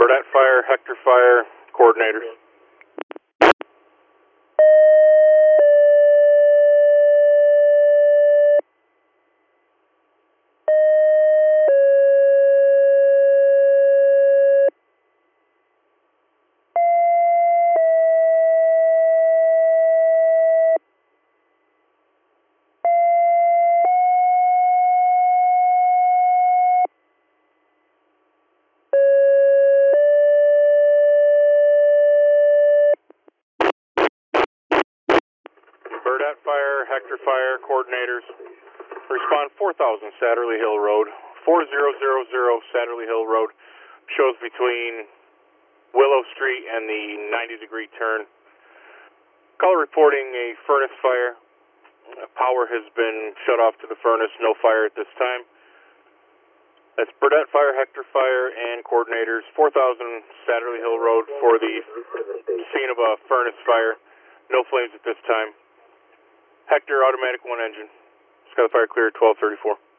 Burdette Fire, Hector Fire, coordinators. Burdette Fire, Hector Fire, coordinators. Respond 4000 Satterley Hill Road, 4000 Satterley Hill Road. Shows between Willow Street and the 90-degree turn. Caller reporting a furnace fire. Power has been shut off to the furnace, no fire at this time. That's Burdette Fire, Hector Fire, and coordinators, 4000 Satterley Hill Road for the scene of a furnace fire. No flames at this time. Hector, automatic 1 engine. Skyfire clear, 1234.